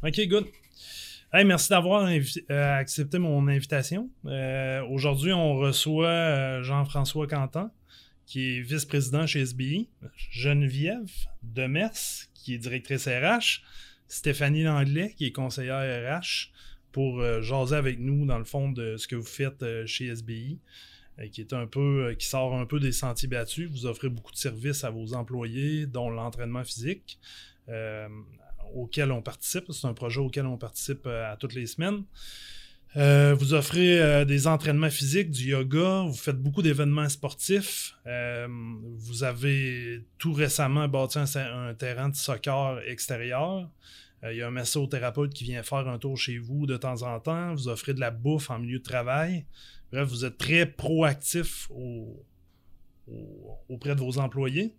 OK, good. Hey, merci d'avoir accepté mon invitation. Aujourd'hui, on reçoit Jean-François Quentin, qui est vice-président chez SBI, Geneviève Demers, qui est directrice RH, Stéphanie Langlais, qui est conseillère RH, pour jaser avec nous, dans le fond, de ce que vous faites chez SBI, qui sort un peu des sentiers battus. Vous offrez beaucoup de services à vos employés, dont l'entraînement physique, auquel on participe. C'est un projet auquel on participe à toutes les semaines. Vous offrez des entraînements physiques, du yoga, vous faites beaucoup d'événements sportifs. Vous avez tout récemment bâti un terrain de soccer extérieur. Il y a un massothérapeute qui vient faire un tour chez vous de temps en temps. Vous offrez de la bouffe en milieu de travail. Bref, vous êtes très proactif auprès de vos employés.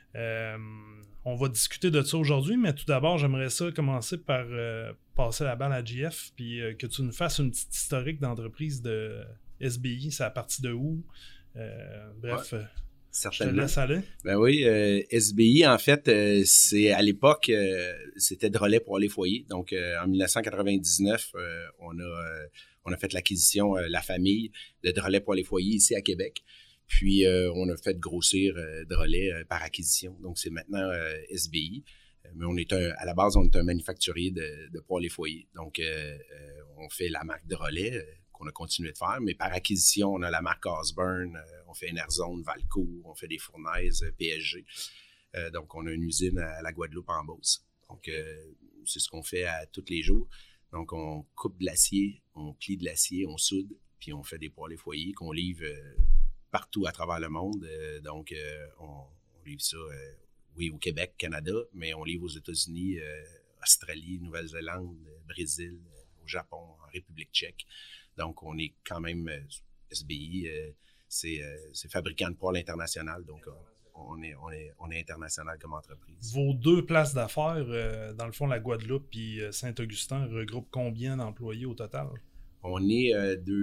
On va discuter de ça aujourd'hui, mais tout d'abord, j'aimerais ça commencer par passer la balle à JF, puis que tu nous fasses une petite historique d'entreprise de SBI. C'est à partir de où? Bref, je te laisse aller. Ben oui, SBI, en fait, c'est à l'époque, c'était Drolet pour les foyers. Donc, en 1999, on a fait l'acquisition, la famille de Drolet pour les foyers ici à Québec. Puis, on a fait grossir Drolet par acquisition. Donc, c'est maintenant SBI. Mais à la base, on est un manufacturier de poêles et foyers. Donc, on fait la marque Drolet qu'on a continué de faire. Mais par acquisition, on a la marque Osborne, on fait Enerzone, Valco, on fait des fournaises PSG. Donc, on a une usine à la Guadeloupe en Beauce. Donc, c'est ce qu'on fait à tous les jours. Donc, on coupe de l'acier, on plie de l'acier, on soude, puis on fait des poêles et foyers qu'on livre partout à travers le monde. Donc, on livre ça, oui, au Québec, Canada, mais on livre aux États-Unis, Australie, Nouvelle-Zélande, Brésil, au Japon, en République tchèque. Donc, on est quand même, SBI, c'est fabricant de poêles international, donc on est international comme entreprise. Vos deux places d'affaires, dans le fond, la Guadeloupe et Saint-Augustin, regroupent combien d'employés au total? On est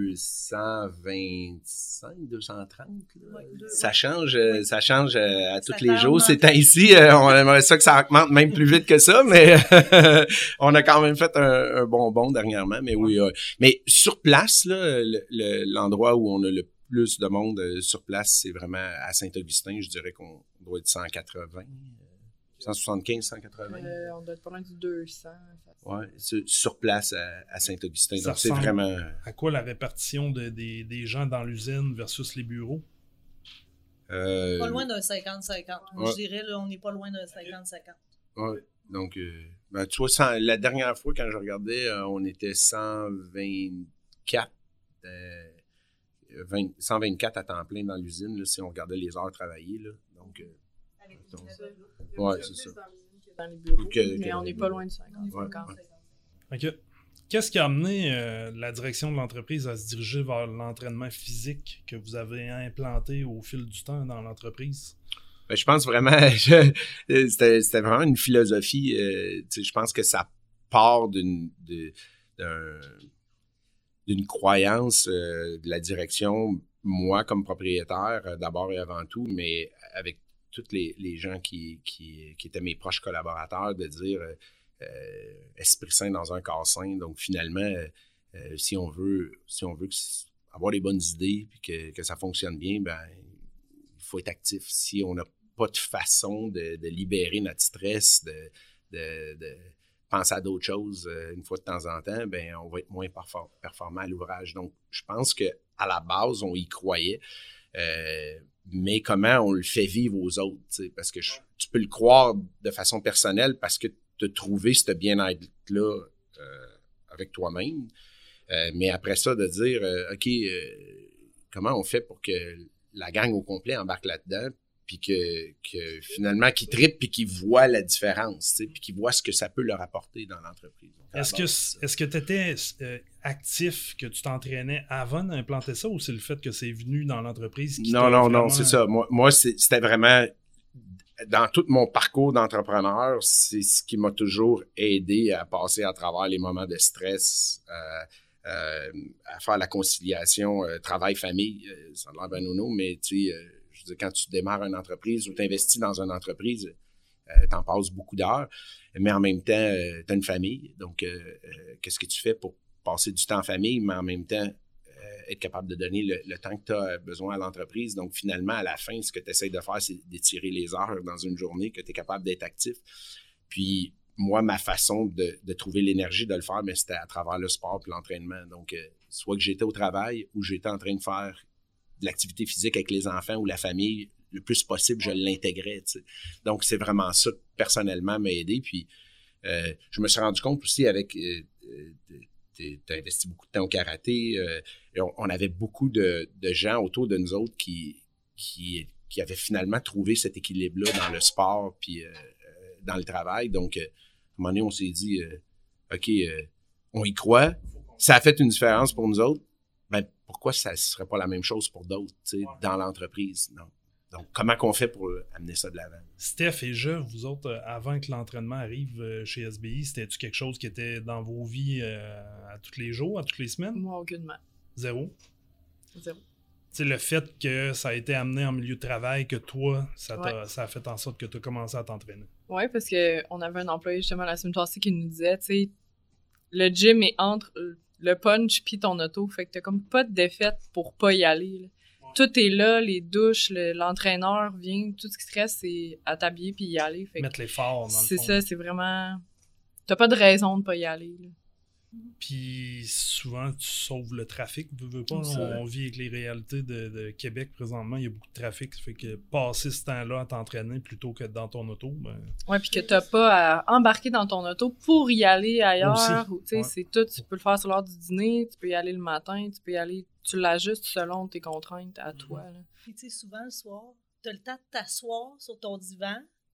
225, 230. Là. Ça change à tous les jours. C'est ici, on aimerait ça que ça augmente même plus vite que ça, mais on a quand même fait un bon bond dernièrement. Mais oui, mais sur place, là, l'endroit où on a le plus de monde sur place, c'est vraiment à Saint-Augustin. Je dirais qu'on doit être 180. 175, 180. On doit être pas loin du 200. Oui, sur place à Saint-Augustin. Ça donc, c'est vraiment... À quoi la répartition des gens dans l'usine versus les bureaux? Pas loin d'un 50-50. Ouais. Je dirais, là, on n'est pas loin d'un 50-50. Oui, donc, tu vois, la dernière fois, quand je regardais, on était 124, 124 à temps plein dans l'usine, là, si on regardait les heures travaillées. Là, donc, ouais, c'est ça. Dans les bureaux, mais on n'est pas loin de 50. Ouais. OK. Qu'est-ce qui a amené la direction de l'entreprise à se diriger vers l'entraînement physique que vous avez implanté au fil du temps dans l'entreprise? Ben, je pense vraiment, c'était vraiment une philosophie. Je pense que ça part d'une croyance de la direction, moi comme propriétaire, d'abord et avant tout, mais avec tous les gens qui étaient mes proches collaborateurs, de dire esprit sain dans un corps sain. Donc finalement, si on veut avoir des bonnes idées et que ça fonctionne bien, ben il faut être actif. Si on n'a pas de façon de libérer notre stress, de penser à d'autres choses une fois de temps en temps, ben on va être moins performant à l'ouvrage. Donc je pense qu'à la base, on y croyait. Mais comment on le fait vivre aux autres, parce que tu peux le croire de façon personnelle parce que tu as trouvé ce bien-être-là avec toi-même. Mais après ça, de dire, OK, comment on fait pour que la gang au complet embarque là-dedans, puis que finalement, qu'ils trippent puis qu'ils voient la différence, puis qu'ils voient ce que ça peut leur apporter dans l'entreprise. Est-ce que tu étais actif, que tu t'entraînais avant d'implanter ça, ou c'est le fait que c'est venu dans l'entreprise qui Non, c'est ça. Moi c'était vraiment, dans tout mon parcours d'entrepreneur, c'est ce qui m'a toujours aidé à passer à travers les moments de stress, à faire la conciliation travail-famille. Ça a l'air banouno, mais tu sais, je veux dire, quand tu démarres une entreprise ou tu investis dans une entreprise, t'en passes beaucoup d'heures, mais en même temps, t'as une famille. Donc, qu'est-ce que tu fais pour passer du temps en famille, mais en même temps, être capable de donner le temps que tu as besoin à l'entreprise. Donc, finalement, à la fin, ce que tu essaies de faire, c'est d'étirer les heures dans une journée, que tu es capable d'être actif. Puis, moi, ma façon de trouver l'énergie de le faire, mais c'était à travers le sport et l'entraînement. Donc, soit que j'étais au travail ou j'étais en train de faire de l'activité physique avec les enfants ou la famille, le plus possible, je l'intégrais. Tu sais. Donc, c'est vraiment ça, personnellement, m'a aidé. Puis, je me suis rendu compte aussi avec... tu as investi beaucoup de temps au karaté. On avait beaucoup de gens autour de nous autres qui avaient finalement trouvé cet équilibre-là dans le sport puis dans le travail. Donc, à un moment donné, on s'est dit, OK, on y croit. Ça a fait une différence pour nous autres. Ben, pourquoi ça ne serait pas la même chose pour d'autres dans l'entreprise? Non. Donc, comment qu'on fait pour amener ça de l'avant? Steph et vous autres, avant que l'entraînement arrive chez SBI, c'était-tu quelque chose qui était dans vos vies à tous les jours, à toutes les semaines? Moi, aucunement. Zéro? Zéro. C'est le fait que ça a été amené en milieu de travail, que toi, ça a fait en sorte que tu as commencé à t'entraîner. Oui, parce qu'on avait un employé justement la semaine passée qui nous disait, tu sais, le gym est entre le punch puis ton auto, fait que t'as comme pas de défaite pour pas y aller, là. Tout est là, les douches, l'entraîneur vient, tout ce qui te reste, c'est à t'habiller puis y aller. Fait mettre l'effort, dans le fond. C'est ça, c'est vraiment... T'as pas de raison de pas y aller, là. Puis souvent, tu sauves le trafic, veux pas. On vit avec les réalités de Québec présentement, il y a beaucoup de trafic, ça fait que passer ce temps-là à t'entraîner plutôt que dans ton auto, ben... Ouais, puis que t'as pas à embarquer dans ton auto pour y aller ailleurs, ou tu sais, c'est tout, tu peux le faire sur l'heure du dîner, tu peux y aller le matin, tu peux y aller, tu l'ajustes selon tes contraintes à toi, là. Puis tu sais, souvent le soir, t'as le temps de t'asseoir sur ton divan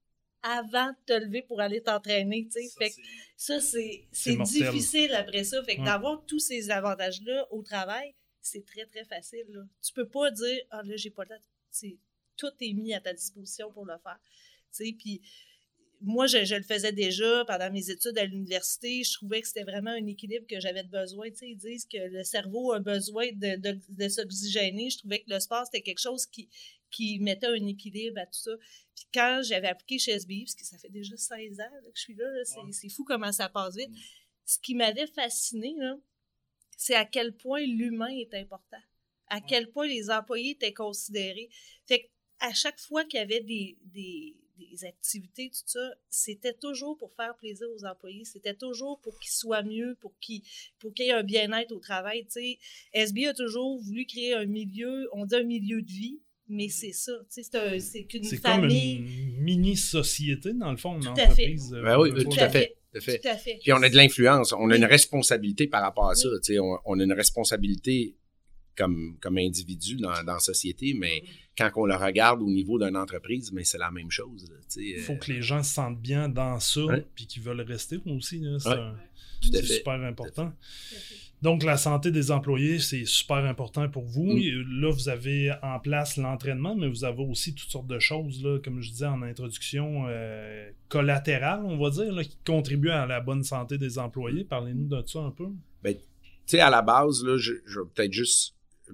avant de te lever pour aller t'entraîner, tu sais. Fait que ça, c'est difficile après ça. Fait que d'avoir tous ces avantages-là au travail, c'est très, très facile, là. Tu peux pas dire « Ah, là, j'ai pas le temps. » Tout est mis à ta disposition pour le faire. Tu sais, puis moi, je le faisais déjà pendant mes études à l'université. Je trouvais que c'était vraiment un équilibre que j'avais besoin. Tu sais, ils disent que le cerveau a besoin de s'oxygéner. Je trouvais que le sport, c'était quelque chose qui mettait un équilibre à tout ça. Puis quand j'avais appliqué chez SBI, parce que ça fait déjà 16 ans là, que je suis là, c'est fou comment ça passe vite. Ce qui m'avait fasciné, là, c'est à quel point l'humain est important, à quel point les employés étaient considérés. Fait qu'à chaque fois qu'il y avait des activités, tout ça, c'était toujours pour faire plaisir aux employés, c'était toujours pour qu'ils soient mieux, pour qu'il y ait un bien-être au travail. Tu sais, SBI a toujours voulu créer un milieu, on dit un milieu de vie, mais c'est ça, tu sais, c'est qu'une famille. C'est comme une mini-société, dans le fond, une entreprise. Ben oui, tout à fait. Tout à fait. Puis on a de l'influence, on a une responsabilité par rapport à ça. Tu sais, on a une responsabilité comme individu dans la société, mais quand on le regarde au niveau d'une entreprise, mais c'est la même chose. Il faut que les gens se sentent bien dans ça, puis qu'ils veulent rester aussi. C'est super important. Donc, la santé des employés, c'est super important pour vous. Là, vous avez en place l'entraînement, mais vous avez aussi toutes sortes de choses, là, comme je disais en introduction, collatérales, on va dire, là, qui contribuent à la bonne santé des employés. Parlez-nous de ça un peu. Ben, tu sais, à la base, là, je vais peut-être juste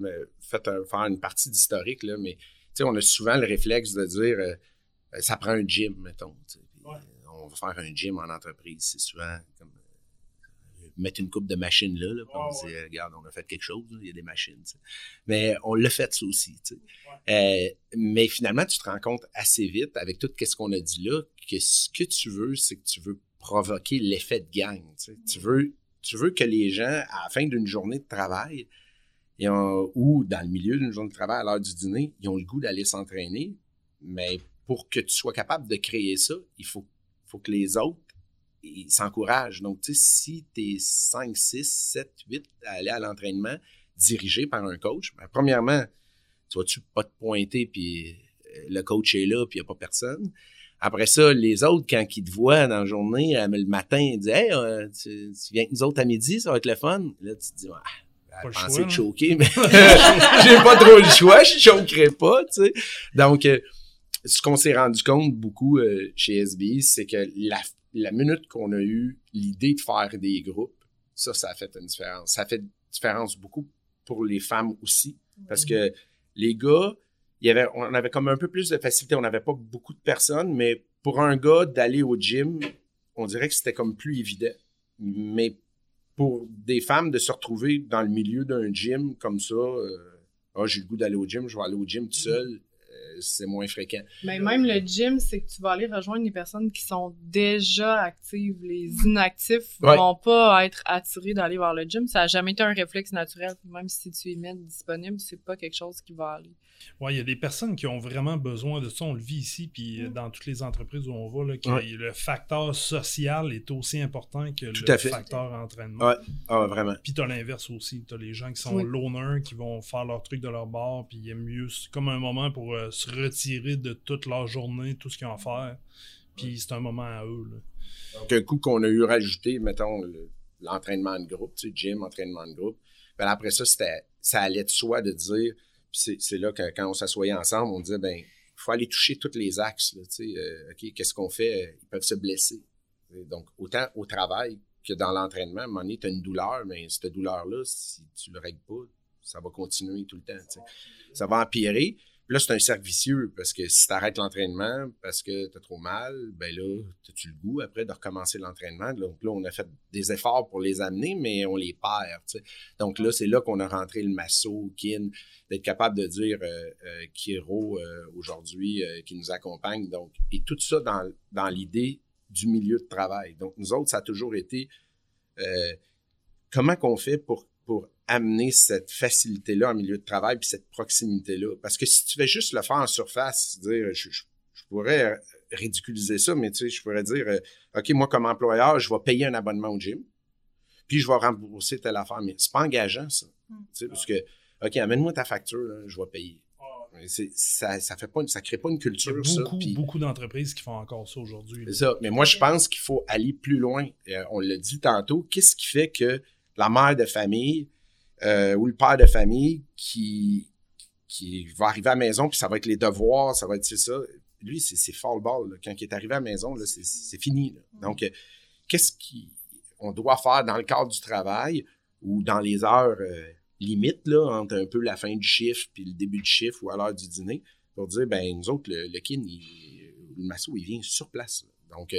faire une partie d'historique, là, mais on a souvent le réflexe de dire ça prend un gym, mettons. On va faire un gym en entreprise. C'est souvent comme mettre une coupe de machines là puis on se dit, regarde, on a fait quelque chose, il y a des machines. T'sais. Mais on l'a fait ça aussi. Mais finalement, tu te rends compte assez vite, avec tout ce qu'on a dit là, que ce que tu veux, c'est que tu veux provoquer l'effet de gang. Tu veux que les gens, à la fin d'une journée de travail, ou dans le milieu d'une journée de travail, à l'heure du dîner, ils ont le goût d'aller s'entraîner. Mais pour que tu sois capable de créer ça, il faut que les autres ils s'encouragent. Donc, tu sais, si tu es 5, 6, 7, 8 à aller à l'entraînement dirigé par un coach, ben, premièrement, tu vas-tu pas te pointer, puis le coach est là, puis il n'y a pas personne. Après ça, les autres, quand ils te voient dans la journée, le matin, ils disent « Hey, tu viens avec nous autres à midi, ça va être le fun. » Là, tu te dis « Je pensais de choquer, mais j'ai pas trop le choix, je choquerai pas. » tu sais. Donc, ce qu'on s'est rendu compte beaucoup chez SBI, c'est que la minute qu'on a eu l'idée de faire des groupes, ça a fait une différence. Ça a fait une différence beaucoup pour les femmes aussi. Parce que les gars, on avait comme un peu plus de facilité. On n'avait pas beaucoup de personnes, mais pour un gars d'aller au gym, on dirait que c'était comme plus évident. Mais pour des femmes de se retrouver dans le milieu d'un gym comme ça, j'ai le goût d'aller au gym, je vais aller au gym tout seul, c'est moins fréquent. Mais même le gym, c'est que tu vas aller rejoindre les personnes qui sont déjà actives. Les inactifs vont pas être attirés d'aller vers le gym. Ça n'a jamais été un réflexe naturel. Même si tu y mets disponible, c'est pas quelque chose qui va aller. Oui, il y a des personnes qui ont vraiment besoin de ça. On le vit ici, puis dans toutes les entreprises où on va, là, le facteur social est aussi important que le facteur entraînement. Oui, vraiment. Puis tu as l'inverse aussi. Tu as les gens qui sont loners, qui vont faire leur truc de leur bord, puis ils aiment mieux. C'est comme un moment pour se retirer de toute leur journée, tout ce qu'ils ont à faire. Puis c'est un moment à eux. Là. Donc, un coup qu'on a eu rajouté, mettons, l'entraînement de groupe, tu sais, gym, entraînement de groupe. Ben, après ça, ça allait de soi de dire... Puis c'est là que quand on s'assoyait ensemble, on disait, il faut aller toucher tous les axes. Là, OK, qu'est-ce qu'on fait? Ils peuvent se blesser. Donc, autant au travail que dans l'entraînement, à un moment donné, tu as une douleur, mais cette douleur-là, si tu ne le règles pas, ça va continuer tout le temps. T'sais. Ça va empirer. Puis là, c'est un cercle vicieux parce que si tu arrêtes l'entraînement parce que tu as trop mal, ben là, as-tu le goût après de recommencer l'entraînement? Donc là, on a fait des efforts pour les amener, mais on les perd. T'sais. Donc là, c'est là qu'on a rentré le masso, kin, d'être capable de dire Kiro aujourd'hui qui nous accompagne. Donc, et tout ça dans l'idée du milieu de travail. Donc, nous autres, ça a toujours été comment qu'on fait pour amener cette facilité-là en milieu de travail puis cette proximité-là. Parce que si tu fais juste le faire en surface, dire, je pourrais ridiculiser ça, mais tu sais, je pourrais dire, OK, moi, comme employeur, je vais payer un abonnement au gym, puis je vais rembourser telle affaire. Mais c'est pas engageant, ça. Tu sais, parce que, OK, amène-moi ta facture, là, je vais payer. Ça crée pas une culture, il y a beaucoup d'entreprises qui font encore ça aujourd'hui. C'est ça. Mais moi, je pense qu'il faut aller plus loin. On l'a dit tantôt. Qu'est-ce qui fait que la mère de famille ou le père de famille qui va arriver à la maison, puis ça va être les devoirs, ça va être ça. Lui, c'est fall-ball. Là. Quand il est arrivé à la maison, là, c'est fini. Là. Donc, qu'est-ce qu'on doit faire dans le cadre du travail ou dans les heures limites, là, entre un peu la fin du chiffre puis le début du chiffre ou à l'heure du dîner, pour dire, nous autres, le kin, le masso, il vient sur place. Là. Donc,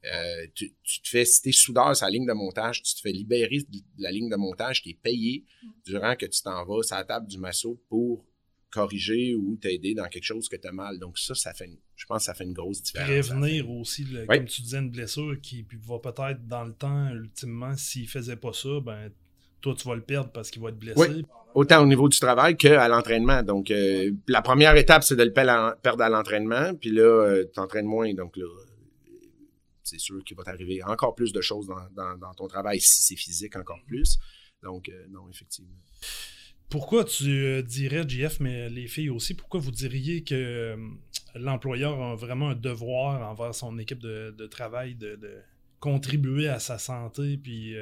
tu te fais, si t'es soudeur sur la ligne de montage, tu te fais libérer de la ligne de montage qui est payée durant que tu t'en vas sur la table du masso pour corriger ou t'aider dans quelque chose que tu as mal. Donc ça fait, je pense que ça fait une grosse différence. Prévenir aussi, comme tu disais, une blessure qui va peut-être dans le temps, ultimement, s'il faisait pas ça, toi, tu vas le perdre parce qu'il va être blessé. Oui. Autant au niveau du travail qu'à l'entraînement. Donc, la première étape, c'est de le perdre à l'entraînement, puis là, tu t'entraînes moins. Donc là, c'est sûr qu'il va t'arriver encore plus de choses dans ton travail, si c'est physique, encore plus. Donc, non, effectivement. Pourquoi tu dirais, JF, mais les filles aussi, pourquoi vous diriez que l'employeur a vraiment un devoir envers son équipe de travail de contribuer à sa santé puis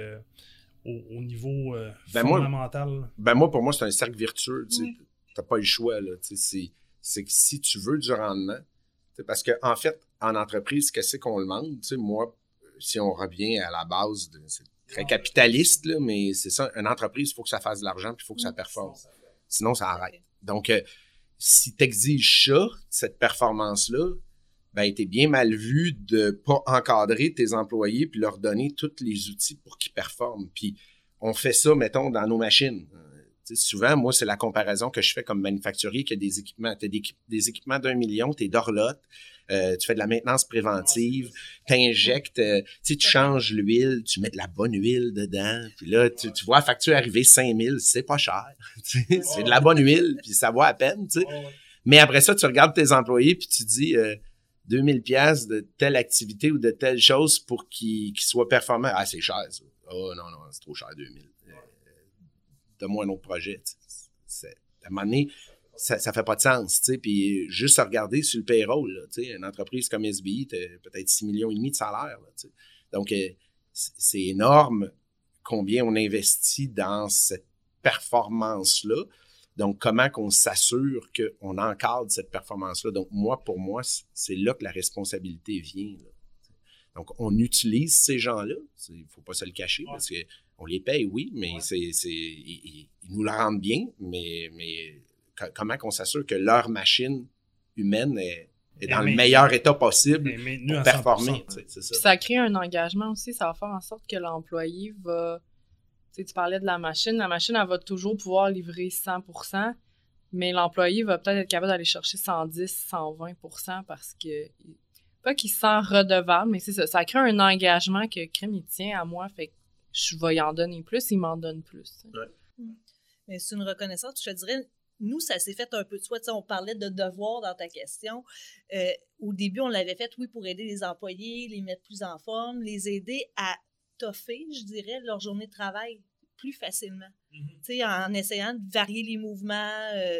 au niveau fondamental? Moi, pour moi, c'est un cercle vertueux. Tu n'as pas le choix. Là, c'est que si tu veux du rendement, parce qu'en fait, en entreprise, qu'est-ce qu'on demande? Moi, si on revient à la base, c'est très capitaliste, là, mais c'est ça, une entreprise, il faut que ça fasse de l'argent puis il faut que ça performe. Sinon, ça arrête. Donc, si tu exiges ça, cette performance-là, t'es bien mal vu de pas encadrer tes employés puis leur donner tous les outils pour qu'ils performent. Puis, on fait ça, mettons, dans nos machines. Souvent, moi, c'est la comparaison que je fais comme manufacturier qui a des équipements. Tu as des équipements d'1 million, tu es d'orlotte, tu fais de la maintenance préventive, tu injectes, tu changes l'huile, tu mets de la bonne huile dedans, puis là, tu vois la facture arriver 5 000, c'est pas cher. C'est de la bonne huile, puis ça vaut à peine. T'sais. Mais après ça, tu regardes tes employés, puis tu dis 2000 pièces de telle activité ou de telle chose pour qu'ils soient performants. Ah, c'est cher, ça. Oh non, c'est trop cher, 2000. Donne-moi un autre projet. À un moment donné, ça fait pas de sens. Puis juste à regarder sur le payroll, là, une entreprise comme SBI, tu as peut-être 6,5 millions de salaire. Là, donc, c'est énorme combien on investit dans cette performance-là. Donc, comment qu'on s'assure qu'on encadre cette performance-là. Donc, pour moi, c'est là que la responsabilité vient. Là. Donc, on utilise ces gens-là. Il ne faut pas se le cacher parce qu'on les paye, oui, mais ils nous le rendent bien, mais comment qu'on s'assure que leur machine humaine est dans le meilleur état possible pour performer. C'est ça. Puis ça crée un engagement aussi, ça va faire en sorte que l'employé va... Tu sais, tu parlais de la machine, elle va toujours pouvoir livrer 100%, mais l'employé va peut-être être capable d'aller chercher 110, 120% parce que... Pas qu'il se sent redevable, mais c'est ça. Ça crée un engagement que crime, il tient à moi, fait que je vais y en donner plus, il m'en donne plus. Ouais. Mais c'est une reconnaissance, je te dirais... Nous, ça s'est fait un peu de soi. On parlait de devoir dans ta question. Au début, on l'avait fait, oui, pour aider les employés, les mettre plus en forme, les aider à toffer, je dirais, leur journée de travail plus facilement. En essayant de varier les mouvements,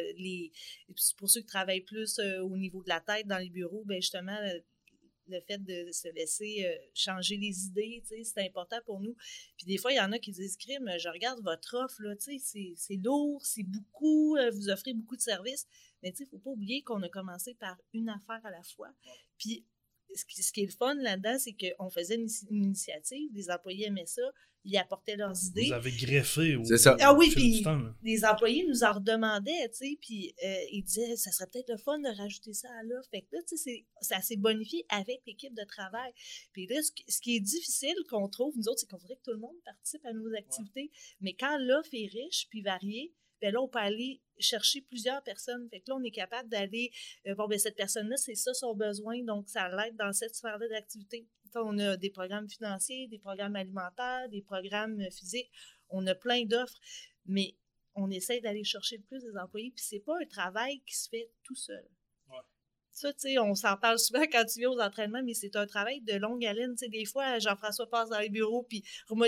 pour ceux qui travaillent plus au niveau de la tête dans les bureaux, bien justement, le fait de se laisser changer les idées, c'est important pour nous. Puis des fois, il y en a qui disent « Crime, je regarde votre offre, là, c'est lourd, c'est beaucoup, vous offrez beaucoup de services. » Mais il ne faut pas oublier qu'on a commencé par une affaire à la fois. Puis ce qui est le fun là-dedans, c'est qu'on faisait une initiative, les employés aimaient ça, ils apportaient leurs idées. Vous avez greffé au C'est ça. Ah oui, puis les employés nous en redemandaient, puis ils disaient, ça serait peut-être le fun de rajouter ça à l'offre. Fait que là, ça s'est bonifié avec l'équipe de travail. Puis là, ce qui est difficile qu'on trouve, nous autres, c'est qu'on voudrait que tout le monde participe à nos activités. Mais quand l'offre est riche puis variée, bien là, on peut aller chercher plusieurs personnes. Fait que là, on est capable d'aller, cette personne-là, c'est ça son besoin, donc ça l'aide dans cette sphère-là d'activité. On a des programmes financiers, des programmes alimentaires, des programmes physiques. On a plein d'offres, mais on essaie d'aller chercher le plus des employés, puis c'est pas un travail qui se fait tout seul. Ouais. Ça, tu sais, on s'en parle souvent quand tu viens aux entraînements, mais c'est un travail de longue haleine. Tu sais, des fois, Jean-François passe dans les bureaux, puis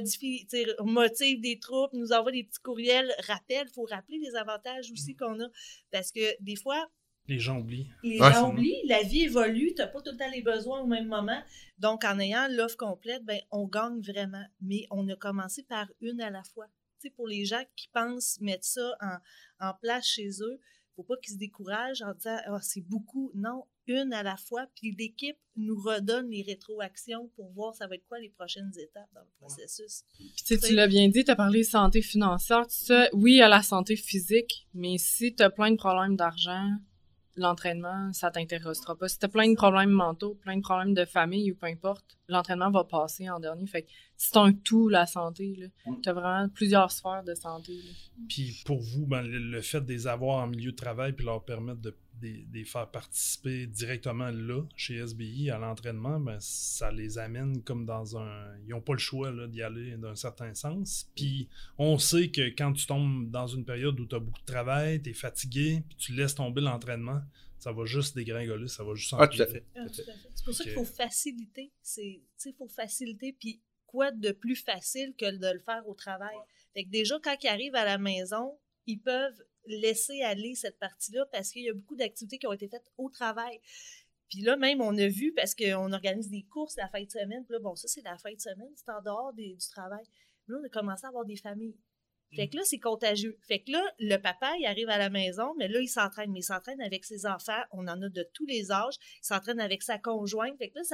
remotive des troupes, nous envoie des petits courriels, rappelle, il faut rappeler les avantages aussi qu'on a, parce que des fois, les gens oublient. Les gens oublient, la vie évolue, tu n'as pas tout le temps les besoins au même moment. Donc, en ayant l'offre complète, ben, on gagne vraiment. Mais on a commencé par une à la fois. Tu sais, pour les gens qui pensent mettre ça en place chez eux, il ne faut pas qu'ils se découragent en disant « c'est beaucoup ». Non, une à la fois. Puis l'équipe nous redonne les rétroactions pour voir ça va être quoi les prochaines étapes dans le processus. Puis tu l'as bien dit, tu as parlé de santé financière, tout ça. Oui, à la santé physique, mais si tu as plein de problèmes d'argent, l'entraînement, ça t'intéressera pas. Si t'as plein de problèmes mentaux, plein de problèmes de famille ou peu importe, l'entraînement va passer en dernier. Fait que c'est un tout, la santé, là. T'as vraiment plusieurs sphères de santé, là. Puis pour vous, ben, le fait de les avoir en milieu de travail puis leur permettre de les faire participer directement là, chez SBI, à l'entraînement, ben, ça les amène comme dans un... Ils n'ont pas le choix là, d'y aller d'un certain sens. Puis on sait que quand tu tombes dans une période où tu as beaucoup de travail, tu es fatigué, puis tu laisses tomber l'entraînement, ça va juste dégringoler, ça va juste empirer. Tout à fait. C'est pour ça qu'il faut faciliter. Il faut faciliter, puis quoi de plus facile que de le faire au travail? Fait que déjà, quand ils arrivent à la maison, ils peuvent laisser aller cette partie-là parce qu'il y a beaucoup d'activités qui ont été faites au travail. Puis là, même, on a vu, parce qu'on organise des courses la fin de semaine, puis là, bon, ça, c'est la fin de semaine, c'est en dehors du travail. Là, on a commencé à avoir des familles. Fait que là, c'est contagieux. Fait que là, le papa, il arrive à la maison, mais là, il s'entraîne. Mais il s'entraîne avec ses enfants. On en a de tous les âges. Il s'entraîne avec sa conjointe. Fait que là,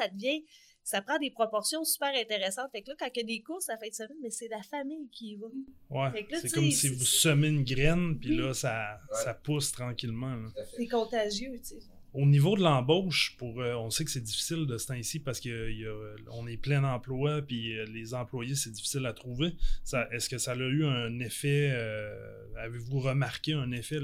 ça prend des proportions super intéressantes. Fait que là, quand il y a des courses, ça fait une semaine, mais c'est la famille qui y va. Ouais, là, c'est comme si vous semez une graine, puis là, ça pousse tranquillement. Là. C'est contagieux, tu sais. Au niveau de l'embauche, on sait que c'est difficile de ce temps-ci parce qu'on est plein emploi, puis les employés, c'est difficile à trouver. Est-ce que ça a eu un effet, avez-vous remarqué un effet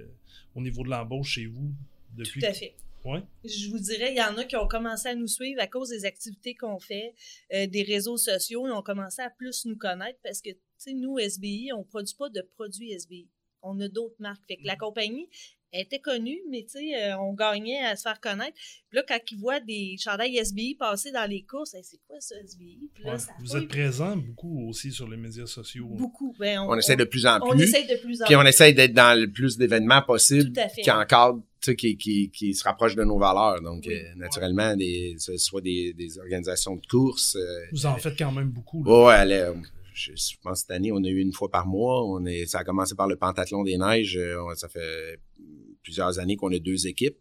au niveau de l'embauche chez vous depuis? Tout à fait. Ouais. Je vous dirais, il y en a qui ont commencé à nous suivre à cause des activités qu'on fait, des réseaux sociaux. Ils ont commencé à plus nous connaître parce que, tu sais, nous, SBI, on ne produit pas de produits SBI. On a d'autres marques. Fait que la compagnie était connue, mais tu sais, on gagnait à se faire connaître. Puis là, quand ils voient des chandails SBI passer dans les courses, c'est quoi ça, SBI? Puis là, vous êtes présent beaucoup aussi sur les médias sociaux. Beaucoup. Ben, on essaie de plus en plus. On essaie de plus en plus. Puis on essaie d'être dans le plus d'événements possible qui encadrent, qui se rapprochent de nos valeurs. Donc, naturellement, soit des organisations de courses. Vous en faites quand même beaucoup. Ouais, je pense cette année, on a eu une fois par mois. Ça a commencé par le pentathlon des neiges. Ça fait plusieurs années qu'on a 2 équipes.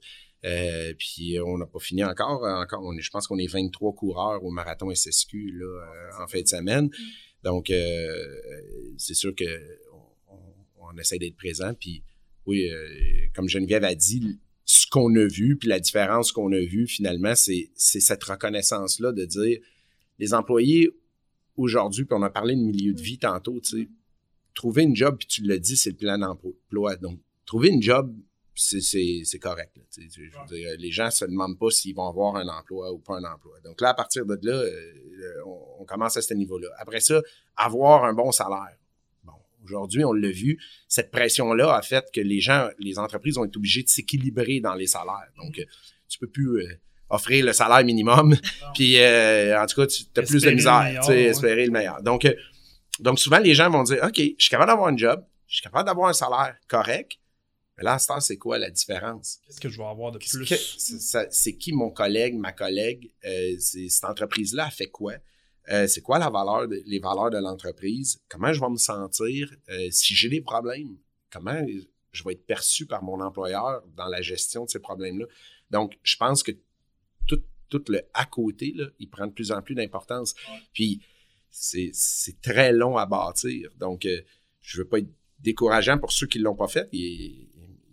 Puis on n'a pas fini encore. Je pense qu'on est 23 coureurs au marathon SSQ là, en fin de semaine. Donc, c'est sûr qu'on essaie d'être présent. Puis oui, comme Geneviève a dit, ce qu'on a vu, puis la différence qu'on a vue, finalement, c'est cette reconnaissance-là de dire, les employés, aujourd'hui, puis on a parlé de milieu de vie tantôt, tu sais, trouver une job, puis tu l'as dit, c'est le plan d'emploi. Donc, trouver une job, c'est correct. Là, je veux dire, les gens se demandent pas s'ils vont avoir un emploi ou pas un emploi. Donc là, à partir de là, on commence à ce niveau-là. Après ça, avoir un bon salaire. Bon, aujourd'hui, on l'a vu, cette pression-là a fait que les entreprises ont été obligées de s'équilibrer dans les salaires. Donc, tu peux plus offrir le salaire minimum, puis en tout cas, tu as plus de misère, espérer le meilleur. Donc, souvent, les gens vont dire, OK, je suis capable d'avoir un job, je suis capable d'avoir un salaire correct, mais là, à ce temps, c'est quoi la différence? Qu'est-ce que je vais avoir de plus? C'est qui mon collègue, ma collègue? Cette entreprise-là, elle fait quoi? C'est quoi les valeurs de l'entreprise? Comment je vais me sentir? Si j'ai des problèmes, comment je vais être perçu par mon employeur dans la gestion de ces problèmes-là? Donc, je pense que tout le à côté, là, il prend de plus en plus d'importance. Ouais. Puis, c'est très long à bâtir. Donc, je veux pas être décourageant pour ceux qui l'ont pas fait. Il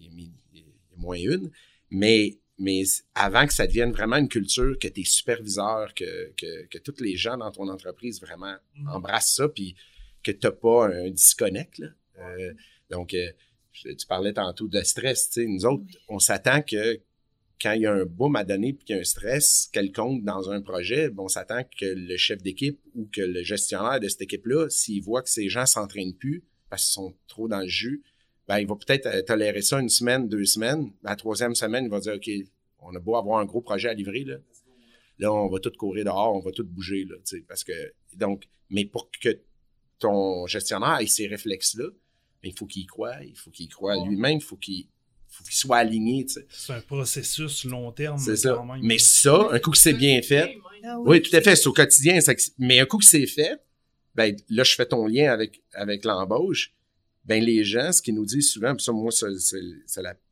y a moins une. Mais avant que ça devienne vraiment une culture, que tes superviseurs, que tous les gens dans ton entreprise vraiment embrassent ça, puis que t'as pas un disconnect, là. Donc, tu parlais tantôt de stress. Tu sais, nous autres, on s'attend que quand il y a un boom à donner puis qu'il y a un stress quelconque dans un projet, on s'attend que le chef d'équipe ou que le gestionnaire de cette équipe-là, s'il voit que ces gens s'entraînent plus parce qu'ils sont trop dans le jus, il va peut-être tolérer ça 1 semaine, 2 semaines. La 3e semaine, il va dire, OK, on a beau avoir un gros projet à livrer, là on va tout courir dehors, on va tout bouger, là, tu sais, parce que, donc, mais pour que ton gestionnaire ait ces réflexes-là, il faut qu'il y croie, lui-même, il faut qu'il soit aligné, tu sais. C'est un processus long terme. C'est ça. Quand même. Mais ça, un coup que c'est bien fait, oui, tout à fait, c'est au quotidien, mais un coup que c'est fait, là, je fais ton lien avec l'embauche, les gens, ce qu'ils nous disent souvent, puis ça, moi, c'est la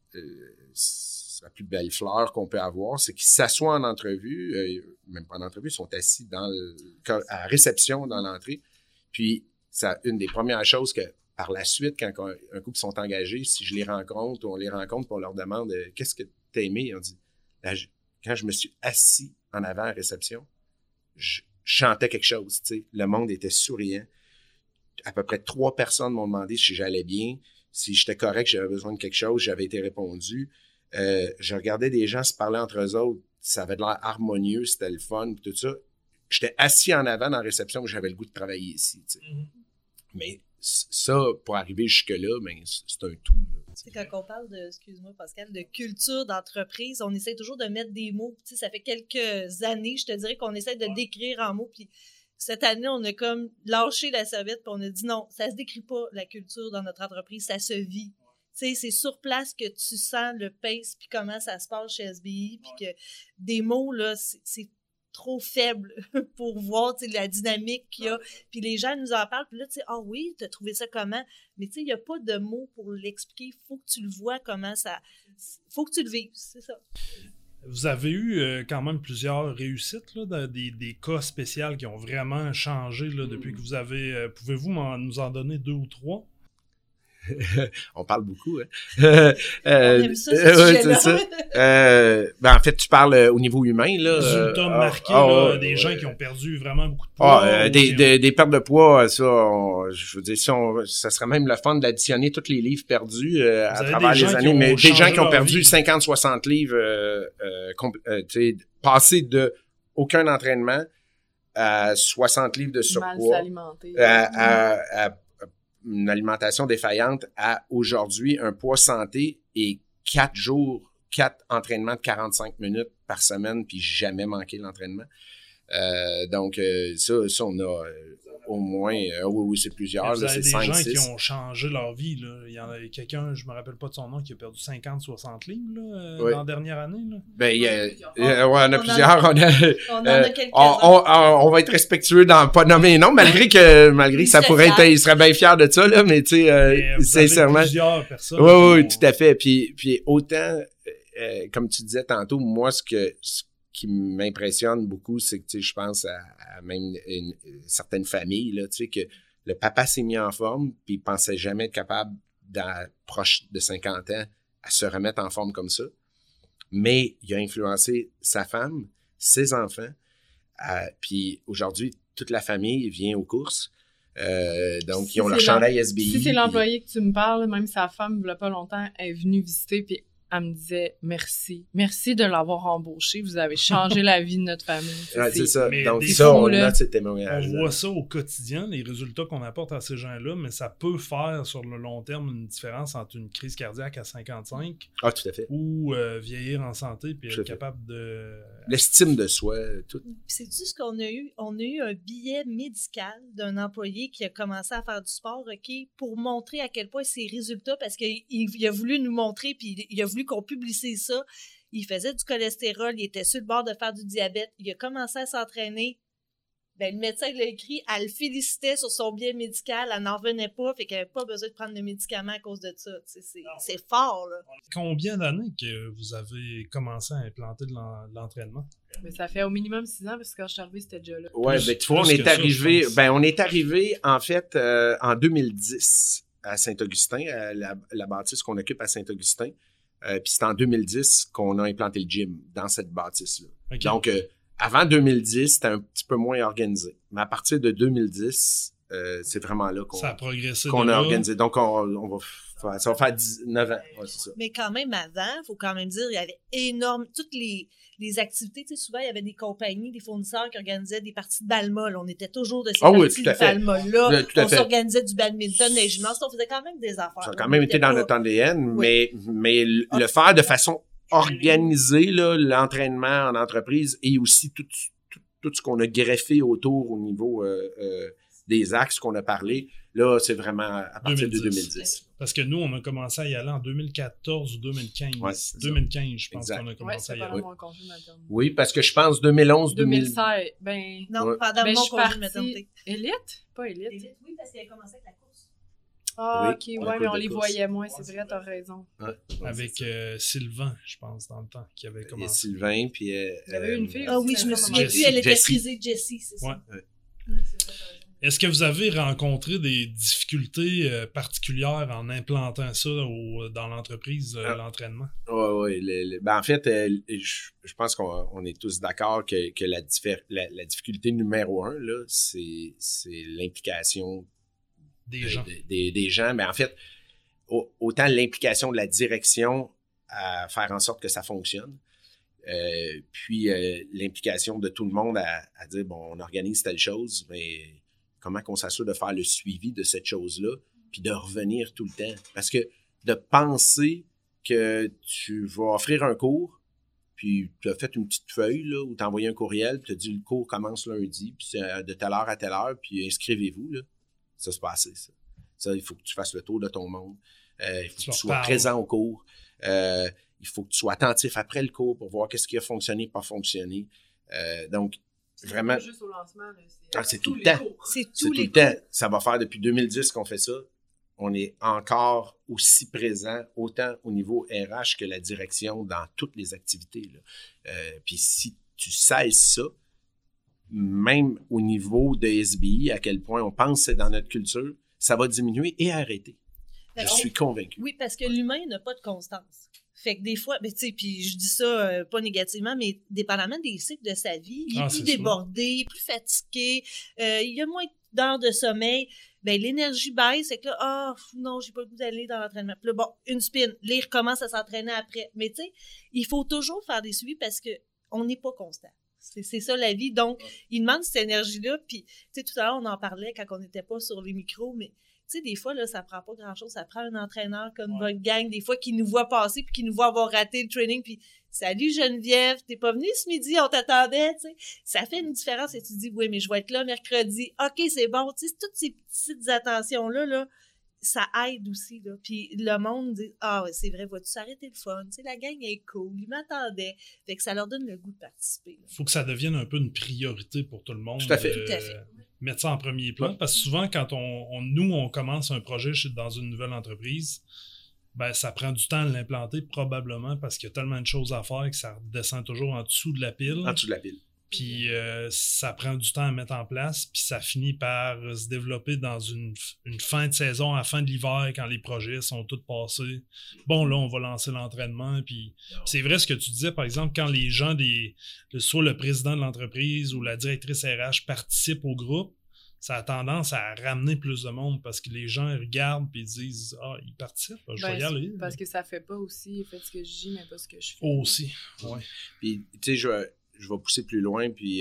plus belle fleur qu'on peut avoir, c'est qu'ils s'assoient en entrevue, même pas en entrevue, ils sont assis à la réception dans l'entrée, puis ça, une des premières choses que par la suite, quand un coup qu'ils sont engagés, si je les rencontre ou on les rencontre, puis on leur demande qu'est-ce que t'as aimé, on dit quand je me suis assis en avant à la réception, je chantais quelque chose, tu sais, le monde était souriant. À peu près 3 personnes m'ont demandé si j'allais bien, si j'étais correct, j'avais besoin de quelque chose, j'avais été répondu. Je regardais des gens se parler entre eux autres, ça avait de l'air harmonieux, c'était le fun, tout ça. J'étais assis en avant dans la réception, j'avais le goût de travailler ici, tu sais. Mais ça, pour arriver jusque-là, c'est un tout. Tu sais, quand on parle excuse-moi Pascal, de culture d'entreprise, on essaie toujours de mettre des mots. Tu sais, ça fait quelques années, je te dirais, qu'on essaie de décrire en mots. Puis cette année, on a comme lâché la serviette, puis on a dit non, ça se décrit pas, la culture dans notre entreprise, ça se vit. Tu sais, c'est sur place que tu sens le pace, puis comment ça se passe chez SBI, puis que des mots, là, c'est trop faible pour voir la dynamique qu'il y a. Puis les gens nous en parlent, puis là, tu sais, ah oui, t'as trouvé ça comment? Mais tu sais, il n'y a pas de mots pour l'expliquer. Il faut que tu le vois comment ça... faut que tu le vives, c'est ça. Vous avez eu quand même plusieurs réussites, là, des cas spéciaux qui ont vraiment changé là, depuis que vous avez... pouvez-vous nous en donner 2 ou 3? On parle beaucoup, hein. On aime ça, c'est ça. En fait, tu parles au niveau humain, là. Résultats marqués, des gens qui ont perdu vraiment beaucoup de poids. Des pertes de poids, ça, je veux dire, ça serait même le fun d'additionner tous les livres perdus à travers les années, mais des gens qui ont perdu 50-60 livres, passés de aucun entraînement à 60 livres de surpoids. Mal s'alimenter. À une alimentation défaillante à aujourd'hui un poids santé et 4 entraînements de 45 minutes par semaine puis jamais manqué l'entraînement. Donc ça on a au moins oui c'est plusieurs, là, c'est 5-6. Il y a des gens qui ont changé leur vie là. Il y en a quelqu'un, je me rappelle pas de son nom, qui a perdu 50-60 livres là, dans la dernière année là. On a plusieurs. On va être respectueux dans pas nommer non, malgré que ça pourrait être, il serait bien fier de ça là, mais tu sais sincèrement plusieurs personnes. Oui, tout à fait. Puis autant comme tu disais tantôt, moi ce qui m'impressionne beaucoup, c'est que je pense à même une certaine famille, là, tu sais, que le papa s'est mis en forme, puis il pensait jamais être capable, proche de 50 ans, à se remettre en forme comme ça. mais il a influencé sa femme, ses enfants. Puis aujourd'hui, toute la famille vient aux courses. Donc, ils ont leur chandail SBI. Si c'est l'employé que tu me parles, même sa femme, il n'y a pas longtemps, elle est venue visiter, puis elle me disait merci. Merci de l'avoir embauché. Vous avez changé la vie de notre famille. Ouais, c'est ça. Mais donc, des ça, fois, on a ces témoignages. On voit ça au quotidien, les résultats qu'on apporte à ces gens-là, mais ça peut faire sur le long terme une différence entre une crise cardiaque à 55 Ah, tout à fait. ou vieillir en santé puis être capable de... L'estime de soi, tout. C'est-tu ce qu'on a eu? On a eu un billet médical d'un employé qui a commencé à faire du sport, OK, pour montrer à quel point ses résultats, parce qu'il a voulu nous montrer, puis il a voulu qu'on publicise ça. Il faisait du cholestérol, il était sur le bord de faire du diabète, il a commencé à s'entraîner. Ben, le médecin l'a écrit, elle le félicitait sur son billet médical, elle n'en revenait pas, fait qu'elle n'avait pas besoin de prendre de médicaments à cause de ça. C'est fort, là. Combien d'années que vous avez commencé à implanter de l'entraînement? Mais ça fait au minimum 6 ans, parce que quand je suis arrivée, c'était déjà là. Ouais, ben, tu vois, on est arrivé, en fait, en 2010 à Saint-Augustin, à la bâtisse qu'on occupe à Saint-Augustin. Puis c'est en 2010 qu'on a implanté le gym dans cette bâtisse-là. Okay. Donc, avant 2010, c'était un petit peu moins organisé. Mais à partir de 2010, c'est vraiment là qu'on a organisé. Donc, ça va faire 19 ans. Ouais, c'est ça. Mais quand même, avant, il faut quand même dire, il y avait toutes les activités. Tu sais, souvent, il y avait des compagnies, des fournisseurs qui organisaient des parties de Balma. Là. On était toujours de ces parties de Balma-là. On s'organisait du badminton, des gymnases. On faisait quand même des affaires. Ça a quand même été dans notre ADN, mais le faire de façon organisée, là, l'entraînement en entreprise et aussi tout ce qu'on a greffé autour au niveau des axes qu'on a parlé, là, c'est vraiment à partir de 2010. Parce que nous, on a commencé à y aller en 2014 ou 2015. Ouais, 2015, je pense qu'on a commencé à y aller. Oui, parce que je pense 2011, 2016. Non, pendant mon congé de maternité. Élite? Pas élite. Oui, parce qu'elle a commencé avec la course. Ah, ok, ouais, mais on les voyait moins, c'est vrai, t'as raison. Ouais, avec Sylvain, je pense, dans le temps, qui avait commencé. Et Sylvain, puis... il y avait une fille. Ah oui, je me souviens plus, elle était frisée, Jessie, c'est ça. Ouais. Est-ce que vous avez rencontré des difficultés particulières en implantant ça dans l'entreprise, l'entraînement? Oui. En fait, je pense qu'on est tous d'accord que la difficulté numéro 1, là, c'est l'implication des gens. Mais en fait, autant l'implication de la direction à faire en sorte que ça fonctionne, puis l'implication de tout le monde à dire, bon, on organise telle chose, mais... Comment qu'on s'assure de faire le suivi de cette chose-là, puis de revenir tout le temps. Parce que de penser que tu vas offrir un cours, puis tu as fait une petite feuille, là, ou tu as envoyé un courriel, puis tu as dit le cours commence lundi, puis c'est de telle heure à telle heure, puis inscrivez-vous, là. Ça, c'est pas assez, ça. Ça, il faut que tu fasses le tour de ton monde. Il faut que tu sois présent au cours. Il faut que tu sois attentif après le cours pour voir qu'est-ce qui a fonctionné, pas fonctionné. Donc, vraiment. C'est juste au lancement, là. C'est tout le temps. C'est tout le temps. Ça va faire depuis 2010 qu'on fait ça. On est encore aussi présent, autant au niveau RH que la direction dans toutes les activités. Puis si tu cesses ça, même au niveau de SBI, à quel point on pense que c'est dans notre culture, ça va diminuer et arrêter. Je suis convaincu. Oui, parce que l'humain n'a pas de constance. Fait que des fois, ben, tu sais, puis je dis ça pas négativement, mais dépendamment des cycles de sa vie, il est plus débordé, plus fatigué, il y a moins d'heures de sommeil, ben l'énergie baisse, c'est que là, non, j'ai pas le goût d'aller dans l'entraînement. Puis là, bon, une spin, là, il recommence à s'entraîner après. Mais tu sais, il faut toujours faire des suivis parce que on n'est pas constant. C'est ça la vie. Donc, il demande cette énergie-là. Puis, tu sais, tout à l'heure, on en parlait quand on n'était pas sur les micros, mais tu sais, des fois, là, ça prend pas grand-chose. Ça prend un entraîneur comme votre gang, des fois, qui nous voit passer puis qui nous voit avoir raté le training. Puis, salut Geneviève, t'es pas venue ce midi, on t'attendait, tu sais. Ça fait une différence et tu dis, oui, mais je vais être là mercredi. OK, c'est bon. Tu sais, toutes ces petites attentions-là, là, ça aide aussi, là. Puis le monde dit, ouais, c'est vrai, vas-tu s'arrêter le fun? Tu sais, la gang est cool, ils m'attendaient. Fait que ça leur donne le goût de participer. Il faut que ça devienne un peu une priorité pour tout le monde. Tout à fait. Tout à fait. Mettre ça en premier plan. Parce que souvent, quand on commence un projet dans une nouvelle entreprise, ben ça prend du temps à l'implanter, probablement, parce qu'il y a tellement de choses à faire que ça descend toujours en dessous de la pile. En dessous de la pile. Puis ça prend du temps à mettre en place, puis ça finit par se développer dans une fin de saison, à la fin de l'hiver, quand les projets sont tous passés. Bon, là, on va lancer l'entraînement. Puis c'est vrai ce que tu disais, par exemple, quand les gens, soit le président de l'entreprise ou la directrice RH participent au groupe, ça a tendance à ramener plus de monde parce que les gens regardent et disent « Ah, ils participent, je vais y aller. » Parce que ça fait pas aussi, faites ce que je dis, mais pas ce que je fais. Aussi, oui. Puis, tu sais, je vais pousser plus loin, puis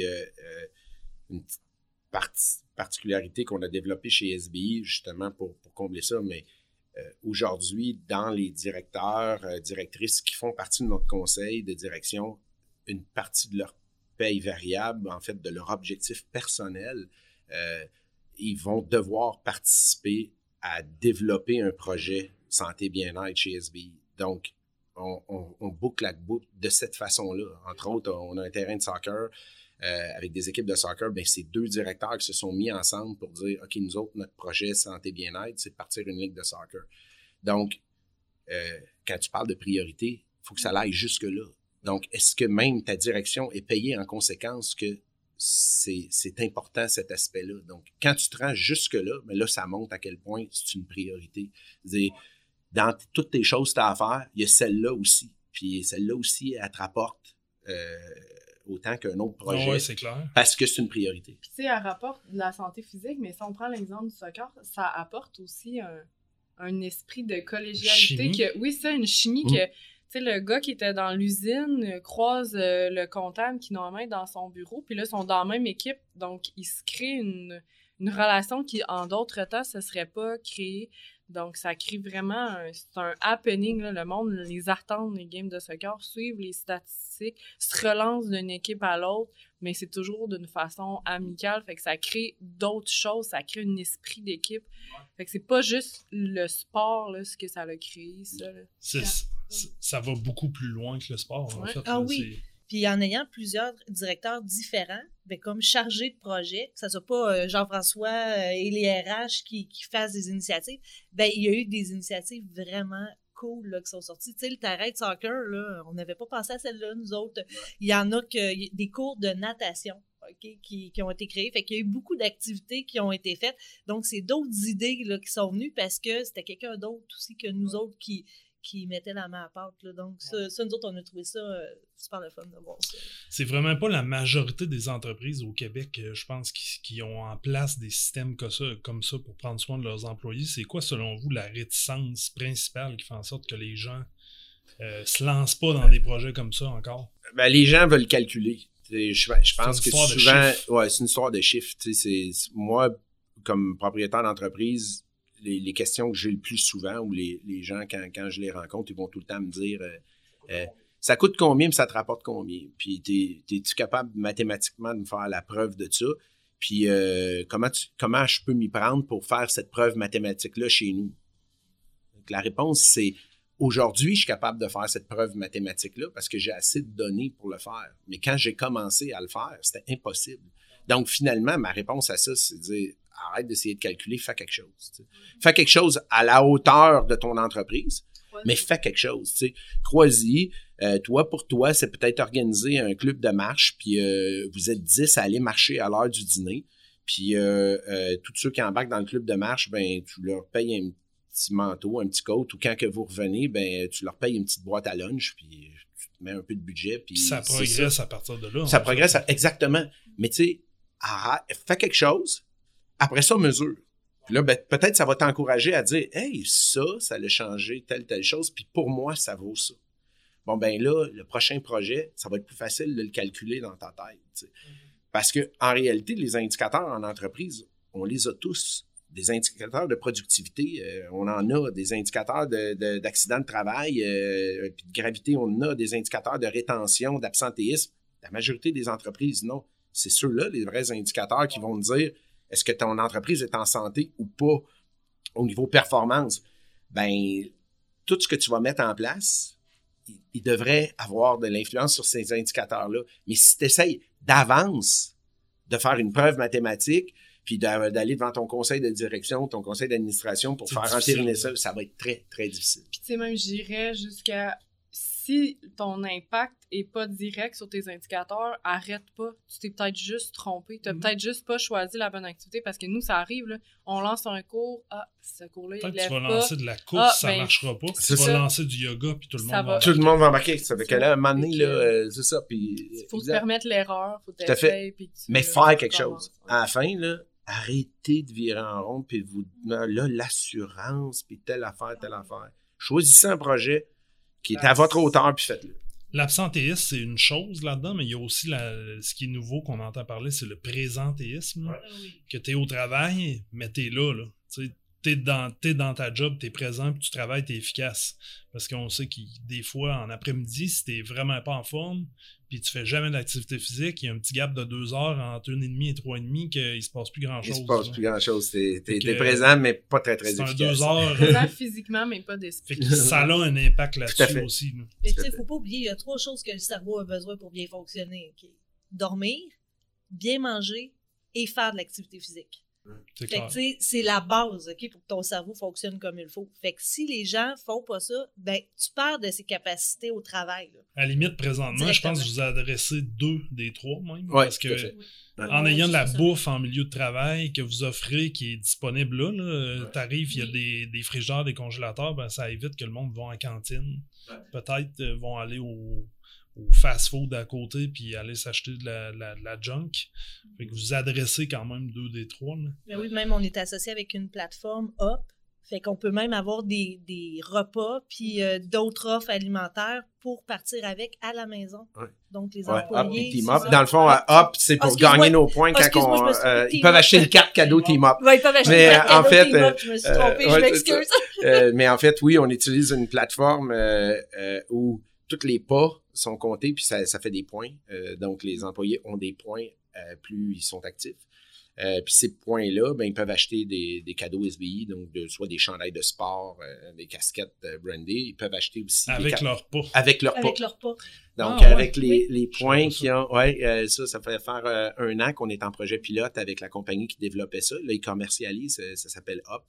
une petite particularité qu'on a développée chez SBI, justement, pour combler ça, mais aujourd'hui, dans les directeurs, directrices qui font partie de notre conseil de direction, une partie de leur paye variable, en fait, de leur objectif personnel, ils vont devoir participer à développer un projet santé-bien-être chez SBI. Donc, on boucle la boucle de cette façon-là. Entre autres, on a un terrain de soccer avec des équipes de soccer. Bien, c'est 2 directeurs qui se sont mis ensemble pour dire « OK, nous autres, notre projet santé-bien-être, c'est de partir une ligue de soccer. » Donc, quand tu parles de priorité, il faut que ça aille jusque-là. Donc, est-ce que même ta direction est payée en conséquence que c'est important, cet aspect-là? Donc, quand tu te rends jusque-là, bien là, ça montre à quel point c'est une priorité. C'est-à-dire, dans toutes tes choses que tu as à faire, il y a celle-là aussi. Puis celle-là aussi, elle te rapporte autant qu'un autre projet. Oui, c'est clair. Parce que c'est une priorité. Puis tu sais, elle rapporte de la santé physique, mais si on prend l'exemple du soccer, ça apporte aussi un esprit de collégialité. Oui, c'est une chimie que, tu sais, le gars qui était dans l'usine croise le comptable qui normalement est dans son bureau, puis là, ils sont dans la même équipe, donc il se crée une relation qui, en d'autres temps, ça serait pas créée. Donc, ça crée vraiment c'est un happening, là. Le monde les attend, les games de soccer, suivent les statistiques, se relancent d'une équipe à l'autre, mais c'est toujours d'une façon amicale. Fait que ça crée d'autres choses, ça crée un esprit d'équipe. Fait que c'est pas juste le sport, là, ce que ça a créé, ça. Là. Ça va beaucoup plus loin que le sport, en fait. Ah là, oui. Puis en ayant plusieurs directeurs différents, bien, comme chargés de projet, que ce soit pas Jean-François et les RH qui fassent des initiatives, bien, il y a eu des initiatives vraiment cool là, qui sont sorties. Tu sais, le terrain de soccer, là, on n'avait pas pensé à celle-là, nous autres. Il y en a des cours de natation. Okay, qui ont été créés. Fait qu'il y a eu beaucoup d'activités qui ont été faites. Donc, c'est d'autres idées là, qui sont venues parce que c'était quelqu'un d'autre aussi que nous autres qui mettait la main à pâte. Là. Donc, ça, nous autres, on a trouvé ça super le fun de voir ça. C'est vraiment pas la majorité des entreprises au Québec, je pense, qui ont en place des systèmes comme ça pour prendre soin de leurs employés. C'est quoi, selon vous, la réticence principale qui fait en sorte que les gens se lancent pas dans des projets comme ça encore? Ben, les gens veulent calculer. Je pense que souvent, c'est une histoire de chiffres. Moi, comme propriétaire d'entreprise, les questions que j'ai le plus souvent, ou les gens, quand je les rencontre, ils vont tout le temps me dire ça coûte combien, puis ça te rapporte combien? Puis t'es-tu capable mathématiquement de me faire la preuve de ça? Puis comment je peux m'y prendre pour faire cette preuve mathématique-là chez nous? Donc, la réponse, c'est aujourd'hui, je suis capable de faire cette preuve mathématique-là parce que j'ai assez de données pour le faire. Mais quand j'ai commencé à le faire, c'était impossible. Donc, finalement, ma réponse à ça, c'est de dire arrête d'essayer de calculer, fais quelque chose. T'sais. Fais quelque chose à la hauteur de ton entreprise, mais fais quelque chose. T'sais. Crois-y. Toi, pour toi, c'est peut-être organiser un club de marche, puis vous êtes 10 à aller marcher à l'heure du dîner. Puis tous ceux qui embarquent dans le club de marche, ben tu leur payes un petit manteau, un petit coat, ou quand que vous revenez, ben tu leur payes une petite boîte à lunch, puis tu te mets un peu de budget. Puis ça progresse à partir de là. Ça progresse, exactement. Mais tu sais, fais quelque chose. Après ça, mesure. Puis là, ben, peut-être ça va t'encourager à dire « Hey, ça l'a changé telle chose, puis pour moi, ça vaut ça. » Bon, ben là, le prochain projet, ça va être plus facile de le calculer dans ta tête. T'sais. Parce que en réalité, les indicateurs en entreprise, on les a tous. Des indicateurs de productivité, on en a. Des indicateurs d'accidents de travail, puis de gravité, on en a. Des indicateurs de rétention, d'absentéisme. La majorité des entreprises, non. C'est ceux-là, les vrais indicateurs qui vont te dire est-ce que ton entreprise est en santé ou pas au niveau performance? Ben, tout ce que tu vas mettre en place, il devrait avoir de l'influence sur ces indicateurs-là. Mais si tu essayes d'avance de faire une preuve mathématique, puis d'aller devant ton conseil de direction, ton conseil d'administration pour faire entériner ça, ça va être très, très difficile. Puis tu sais, même j'irais jusqu'à si ton impact est pas direct sur tes indicateurs, arrête pas. Tu t'es peut-être juste trompé. Tu n'as peut-être juste pas choisi la bonne activité parce que nous, ça arrive, là, on lance un cours, ce cours-là, il lève pas. Tu vas lancer de la course, ça marchera pas. Tu vas lancer du yoga, puis tout le monde va. Tout le monde va embarquer. Ça fait que là, à un moment donné, là, c'est ça. Il faut te permettre l'erreur, faut t'essayer. Mais faire quelque chose. À la fin, là, arrêtez de virer en rond, puis là, l'assurance, puis telle affaire. Choisissez un projet qui est à votre hauteur, puis faites-le. L'absentéisme, c'est une chose là-dedans, mais il y a aussi ce qui est nouveau qu'on entend parler, c'est le présentéisme. Que tu es au travail, mais tu es là. Tu es dans ta job, tu es présent, puis tu travailles, tu es efficace. Parce qu'on sait que des fois, en après-midi, si tu n'es vraiment pas en forme, puis tu fais jamais d'activité physique, il y a un petit gap de 2 heures entre 1h30 et 3h30 qu'il se passe plus grand-chose. Il se passe plus grand-chose. T'es présent, mais pas très, très efficace. C'est un 2 heures. Présent physiquement, mais pas d'esprit. Ça a un impact là-dessus aussi. Là. Mais tu sais, faut pas oublier, il y a 3 choses que le cerveau a besoin pour bien fonctionner. Okay? Dormir, bien manger et faire de l'activité physique. Fait que, tu sais, c'est la base, OK, pour que ton cerveau fonctionne comme il faut. Fait que si les gens font pas ça, ben, tu perds de ses capacités au travail. Là. À la limite, présentement, je pense que je vous ai adressé 2 des 3 même. Ouais, parce que en ayant de la bouffe en milieu de travail que vous offrez qui est disponible là, t'arrives, il y a des frigidaires, des congélateurs, ben, ça évite que le monde va en cantine. Peut-être vont aller au fast-food à côté puis aller s'acheter de la junk. Fait que vous adressez quand même 2 des 3. Là. Mais oui, même on est associé avec une plateforme Hop. Fait qu'on peut même avoir des repas puis d'autres offres alimentaires pour partir avec à la maison. Ouais. Donc, les employés... Hop, Team Up. Dans le fond, Hop, c'est pour gagner nos points quand ils peuvent acheter une carte cadeau Team Up. Oui, ils peuvent acheter une carte cadeau Team Up. Je me suis trompée, je m'excuse. Mais en fait, oui, on utilise une plateforme où tous les pas sont comptés, puis ça fait des points. Donc, les employés ont des points plus ils sont actifs. Puis ces points-là, ben, ils peuvent acheter des cadeaux SBI, donc soit des chandails de sport, des casquettes brandées. Ils peuvent acheter aussi... Avec leur pas. Avec leur pas. Avec leur pas. Donc, avec les points qui ont... ça fait faire 1 an qu'on est en projet pilote avec la compagnie qui développait ça. Là, ils commercialisent, ça s'appelle Hop.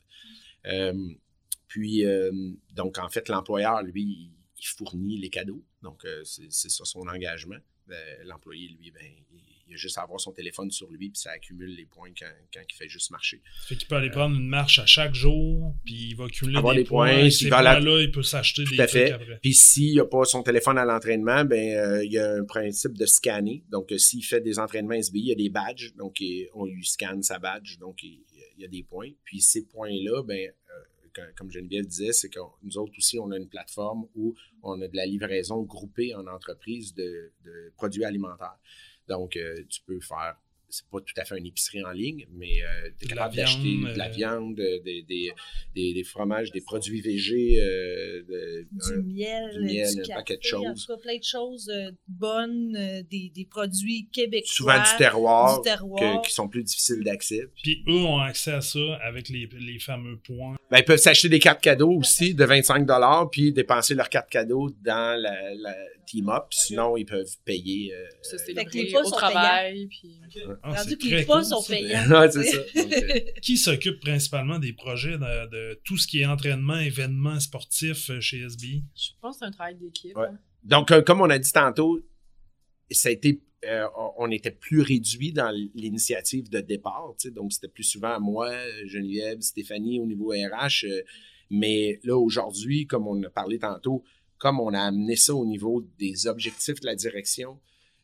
Donc, en fait, l'employeur, lui, il fournit les cadeaux. Donc, c'est ça son engagement. L'employé, lui, ben, il a juste à avoir son téléphone sur lui, puis ça accumule les points quand il fait juste marcher. Fait qu'il peut aller prendre une marche à chaque jour, puis il va accumuler des points. Puis ces points-là, il peut s'acheter des trucs après. Puis s'il n'a pas son téléphone à l'entraînement, ben il y a un principe de scanner. Donc, s'il fait des entraînements SBI, il y a des badges. Donc, on lui scanne sa badge. Donc, il y a des points. Puis ces points-là, ben comme Geneviève disait, c'est que nous autres aussi, on a une plateforme où on a de la livraison groupée en entreprise de produits alimentaires. Donc, tu peux faire, c'est pas tout à fait une épicerie en ligne, mais tu es capable d'acheter de la viande, des fromages, des produits végés, du miel, du un paquet de choses. En tout cas, plein de choses bonnes, des produits québécois. Souvent du terroir. Qui sont plus difficiles d'accès. Puis eux ont accès à ça avec les fameux points. Ben, ils peuvent s'acheter des cartes cadeaux aussi de 25$ puis dépenser leurs cartes cadeaux dans la Team Up. Sinon, ils peuvent payer. Ça, c'est les pas au travail. Puis... Rendu que les pas sont payants. Ouais, c'est ça. Donc, qui s'occupe principalement des projets de tout ce qui est entraînement, événements sportifs chez SBI? Je pense que c'est un travail d'équipe. Ouais. Hein. Donc, comme on a dit tantôt, ça a été... on était plus réduit dans l'initiative de départ, donc c'était plus souvent moi, Geneviève, Stéphanie au niveau RH, mais là aujourd'hui, comme on a parlé tantôt, comme on a amené ça au niveau des objectifs de la direction,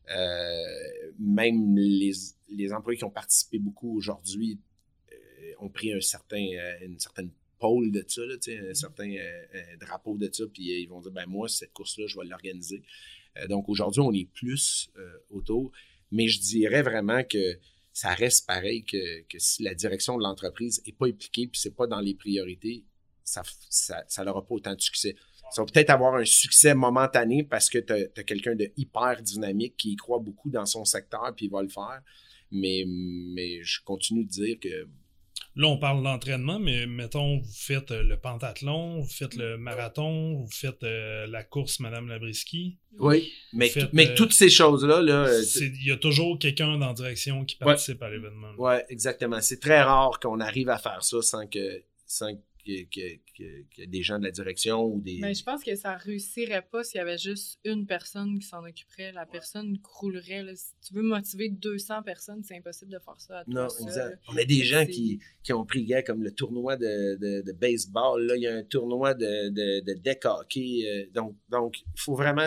même les employés qui ont participé beaucoup aujourd'hui ont pris une certaine pôle de ça, là, un certain drapeau de ça, puis ils vont dire, ben moi, cette course-là, je vais l'organiser. Donc, aujourd'hui, on est plus autour, mais je dirais vraiment que ça reste pareil que si la direction de l'entreprise n'est pas impliquée puis c'est pas dans les priorités, ça n'aura pas autant de succès. Ça va peut-être avoir un succès momentané parce que tu as quelqu'un de hyper dynamique qui y croit beaucoup dans son secteur puis il va le faire, mais je continue de dire que... Là, on parle d'entraînement, mais mettons, vous faites le pentathlon, vous faites le marathon, vous faites la course Madame Labriski. Oui, mais toutes ces choses-là... il y a toujours quelqu'un dans la direction qui participe à l'événement. Oui, exactement. C'est très rare qu'on arrive à faire ça sans qu'il y a des gens de la direction ou des... Mais je pense que ça réussirait pas s'il y avait juste une personne qui s'en occuperait. La personne croulerait. Là. Si tu veux motiver 200 personnes, c'est impossible de faire ça à toi. Non, exact. On a des gens qui ont pris, comme le tournoi de baseball. Là, il y a un tournoi de deck hockey. Donc, il faut vraiment...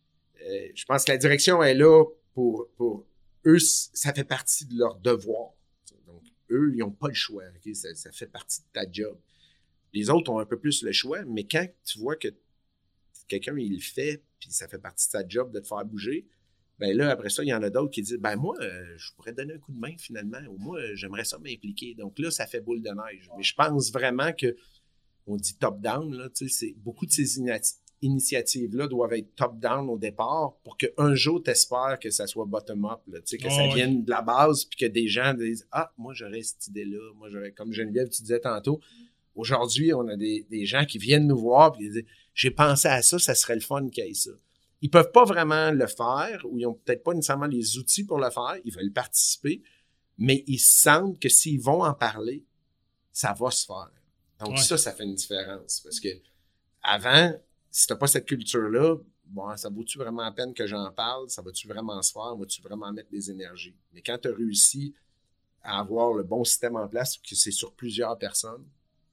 je pense que la direction est là pour eux, ça fait partie de leur devoir. Donc, eux, ils n'ont pas le choix. Okay? Ça fait partie de ta job. Les autres ont un peu plus le choix, mais quand tu vois que quelqu'un, il le fait, puis ça fait partie de sa job de te faire bouger, ben là, après ça, il y en a d'autres qui disent, ben moi, je pourrais donner un coup de main finalement, ou moi, j'aimerais ça m'impliquer. Donc là, ça fait boule de neige. Mais je pense vraiment que, on dit top-down, là, tu sais, beaucoup de ces initiatives-là doivent être top-down au départ pour qu'un jour, tu espères que ça soit bottom-up, là, tu sais, que ça vienne de la base, puis que des gens disent, ah, moi, j'aurais cette idée-là, moi, j'aurais, comme Geneviève, tu disais tantôt, aujourd'hui, on a des gens qui viennent nous voir et disent « J'ai pensé à ça, ça serait le fun qu'il y ait ça. » Ils peuvent pas vraiment le faire ou ils ont peut-être pas nécessairement les outils pour le faire. Ils veulent participer, mais ils sentent que s'ils vont en parler, ça va se faire. Donc ça fait une différence. Parce que avant, si t'as pas cette culture-là, bon, ça vaut-tu vraiment la peine que j'en parle? Ça va-tu vraiment se faire? Va-tu vraiment mettre des énergies? Mais quand tu as réussi à avoir le bon système en place, que c'est sur plusieurs personnes,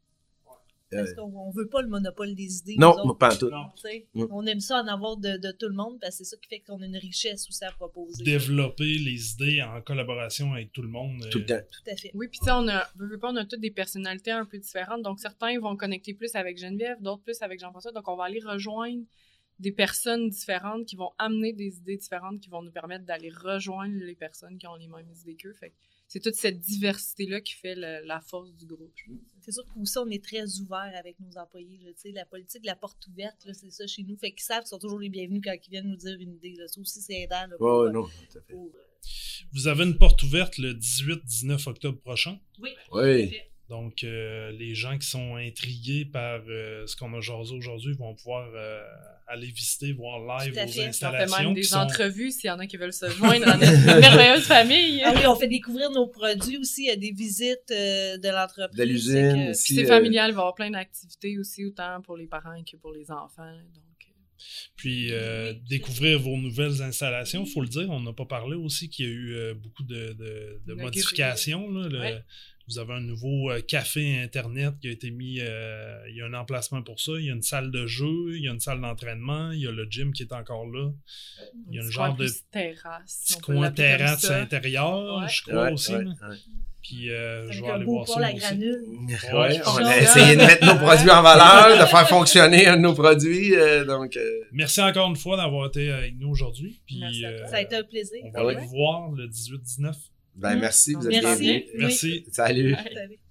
parce qu'on veut pas le monopole des idées. Non, pas en tout. On aime ça en avoir de tout le monde parce que c'est ça qui fait qu'on a une richesse aussi à proposer. Développer les idées en collaboration avec tout le monde. Tout le temps. Tout à fait. Oui, puis tu sais, on a toutes des personnalités un peu différentes. Donc, certains vont connecter plus avec Geneviève, d'autres plus avec Jean-François. Donc, on va aller rejoindre des personnes différentes qui vont amener des idées différentes qui vont nous permettre d'aller rejoindre les personnes qui ont les mêmes idées qu'eux. Fait que c'est toute cette diversité-là qui fait la force du groupe. C'est sûr que aussi, on est très ouvert avec nos employés. Là, la politique de la porte ouverte, là, c'est ça chez nous. Fait qu'ils savent qu'ils sont toujours les bienvenus quand ils viennent nous dire une idée. Là. Ça aussi, c'est aidant. Non, tout à fait. Vous avez une porte ouverte le 18-19 octobre prochain. Oui. Donc, les gens qui sont intrigués par ce qu'on a jasé aujourd'hui vont pouvoir aller visiter, voir live vos installations. On fait même des entrevues s'il y en a qui veulent se joindre dans notre merveilleuse famille. Ah oui, on fait découvrir nos produits aussi. Il y a des visites de l'entreprise. De l'usine aussi. C'est familial, il va y avoir plein d'activités aussi, autant pour les parents que pour les enfants. Donc. Puis, découvrir vos nouvelles installations, il faut le dire, on n'a pas parlé aussi qu'il y a eu beaucoup de modifications. Là, vous avez un nouveau café Internet qui a été mis, il y a un emplacement pour ça, il y a une salle de jeu, il y a une salle d'entraînement, il y a le gym qui est encore là. Il y a un genre de petit coin terrasse intérieur, je crois aussi. Puis je vais aller voir ça la aussi. granule. On a essayé de mettre nos produits en valeur, de faire fonctionner un de nos produits. Merci encore une fois d'avoir été avec nous aujourd'hui. Puis, ça a été un plaisir. On va aller vous voir le 18-19. Merci, vous êtes bienvenus. Merci. Salut. Salut.